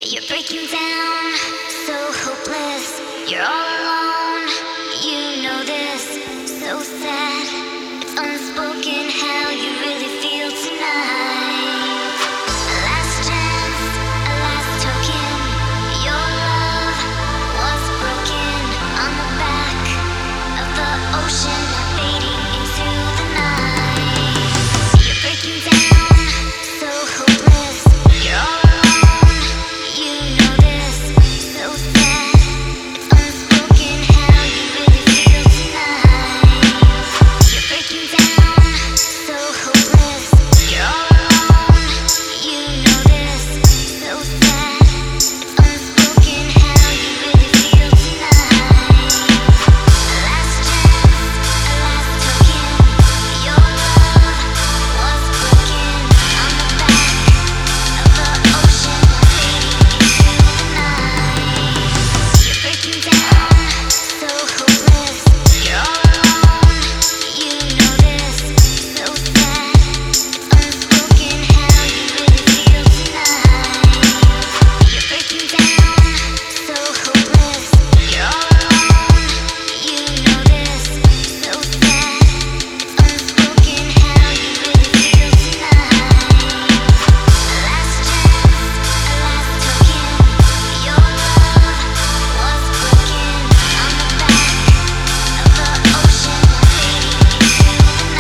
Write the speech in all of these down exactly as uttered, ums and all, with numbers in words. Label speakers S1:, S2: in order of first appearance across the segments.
S1: You're breaking down, so hopeless. You're all alone, you know this. So sad, it's unspoken how you really feel tonight. A last chance, a last token. Your love was broken on the back of the ocean, fading into the night. You're breaking down, so hopeless. You're all alone, you know this. So sad, it's unspoken how you really feel tonight. You're breaking down, so hopeless. You're all alone, you know this. So sad, it's unspoken how you really feel tonight. A last chance, a last token. Your love was broken on the back of the ocean, fading into the night. You're breaking down, so hopeless. You're all alone, you know this. So sad, unspoken how you really feel tonight. You're breaking down, so hopeless. You're all alone, you know this. So sad, unspoken how you really feel tonight. A last chance, a last token. Your love was broken on the back of the ocean, fading into the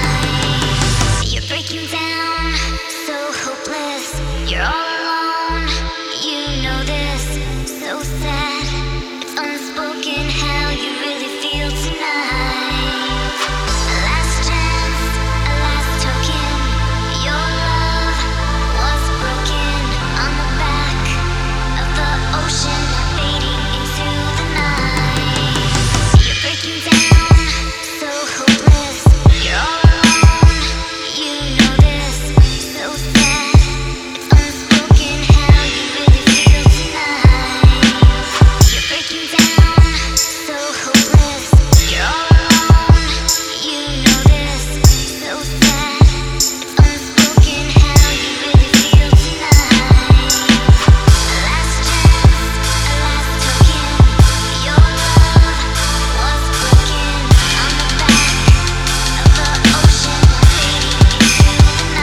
S1: night. You're breaking down, so hopeless. You're all alone, you know this. So sad, it's unspoken how you really feel tonight. A last chance, a last token. Your love was broken on the back of the ocean, fading into the night. You're breaking down, so hopeless. You're all alone, you know this. So sad, it's unspoken how you really feel tonight. You're breaking down, so hopeless. You're all alone, you know this. So sad, it's unspoken how you really feel tonight. A last chance, a last token. Your love was broken on the back of the ocean, fading into the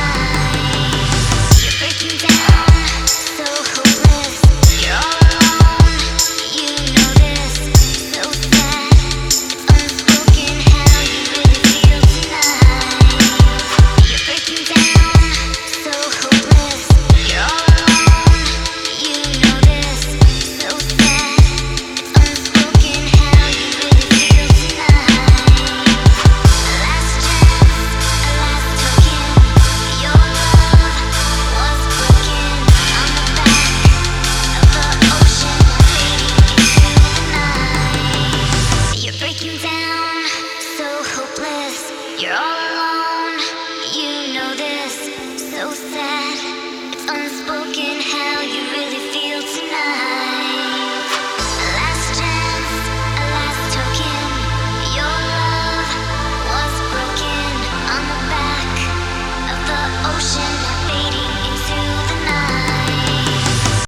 S1: night. You're breaking down, so hopeless. You're all alone, you know this. So sad, unspoken how you really feel tonight. You're breaking down, so hopeless. You're all alone, you know this. So sad, unspoken how you really feel tonight. A last chance, a last token. Your love was broken on the back of the ocean, fading into the night. You're breaking down, so hopeless. You're all